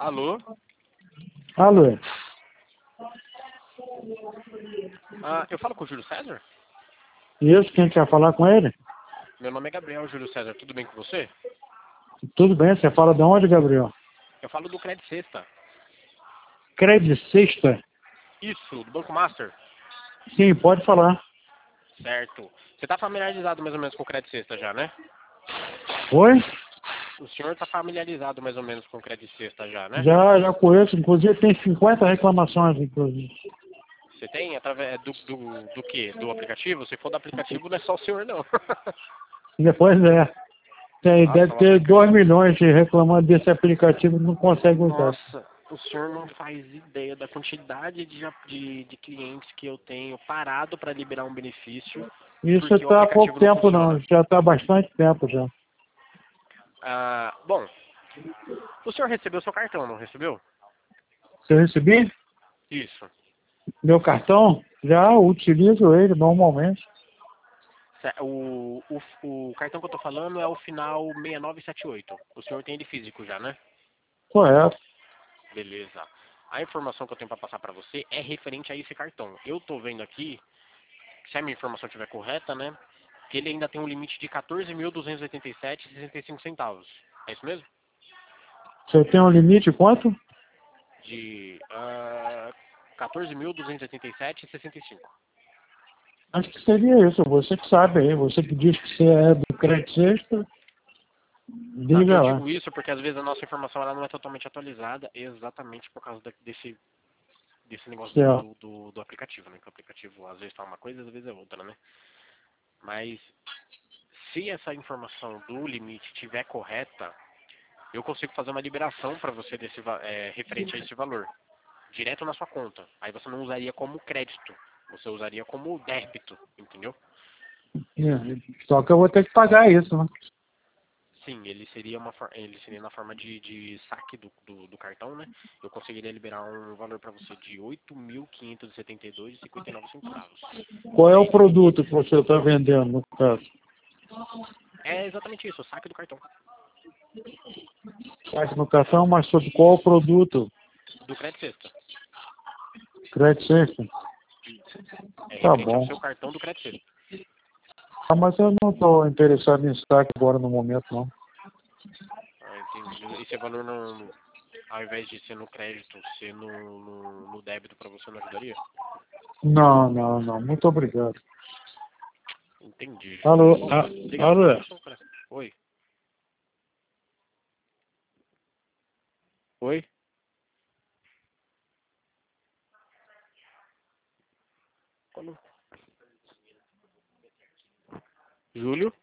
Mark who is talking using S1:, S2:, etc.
S1: Alô?
S2: Alô?
S1: Eu falo com o Júlio César?
S2: Isso, quem quer falar com ele?
S1: Meu nome é Gabriel Júlio César, tudo bem com você?
S2: Tudo bem, você fala de onde, Gabriel?
S1: Eu falo do Credit Sexta.
S2: Credit Sexta?
S1: Isso, do Banco Master.
S2: Sim, pode falar.
S1: Certo. Você está familiarizado mais ou menos com o Credit Sexta já, né?
S2: Oi?
S1: O senhor está familiarizado mais ou menos com o Credit Sexta já, né?
S2: Já conheço, inclusive tem 50 reclamações, inclusive.
S1: Você tem através do quê? Do aplicativo? Se for do aplicativo, não é só o senhor, não.
S2: Depois
S1: Nossa,
S2: deve
S1: o
S2: ter
S1: aplicativo.
S2: 2 milhões de reclamando desse aplicativo e não consegue usar.
S1: Nossa, o senhor não faz ideia da quantidade de clientes que eu tenho parado para liberar um benefício
S2: Isso
S1: porque o
S2: está há pouco
S1: aplicativo não
S2: tempo não,
S1: funciona.
S2: já está há bastante tempo já.
S1: Bom, o senhor recebeu seu cartão, não recebeu?
S2: Se eu recebi
S1: Isso.
S2: meu cartão, já utilizo ele normalmente.
S1: O cartão que eu tô falando é o final 6978. O senhor tem ele físico já, né?
S2: Correto.
S1: Beleza. A informação que eu tenho para passar para você é referente a esse cartão. Eu tô vendo aqui, se a minha informação estiver correta, né? Que ele ainda tem um limite de 14.287,65 centavos. É isso mesmo?
S2: Você tem um limite quanto?
S1: De 14.287,65.
S2: Acho que seria isso, você que sabe aí, você que diz que você é do Credit Sexta,
S1: Não, eu
S2: diga lá.
S1: digo isso porque às vezes a nossa informação ela não é totalmente atualizada, exatamente por causa desse negócio
S2: Certo.
S1: do aplicativo, né? Que o aplicativo às vezes tá uma coisa, às vezes é outra, né? Mas se essa informação do limite estiver correta, eu consigo fazer uma liberação para você referente a esse valor, direto na sua conta. Aí você não usaria como crédito, você usaria como débito, entendeu?
S2: Só que eu vou ter que pagar isso, né?
S1: Sim, ele seria na forma de saque do cartão, né? Eu conseguiria liberar um valor para você de 8.572,59 centavos.
S2: Qual é o produto que você está vendendo, no caso?
S1: É exatamente isso, o saque do cartão.
S2: Saque no cartão, mas sobre qual produto?
S1: Do Credit Sexta.
S2: Credit Sexta?
S1: É
S2: Tá
S1: referente ao
S2: bom.
S1: seu cartão do Credit Sexta.
S2: Ah, mas eu não estou interessado em saque agora no momento, não.
S1: Entendi. Esse valor não, ao invés de ser no crédito, ser no débito para você não ajudaria?
S2: Não. Muito obrigado.
S1: Entendi.
S2: Alô?
S1: Bom, obrigado pela
S2: Alô?
S1: atenção, cara. Oi. Oi? Quando... Júlio?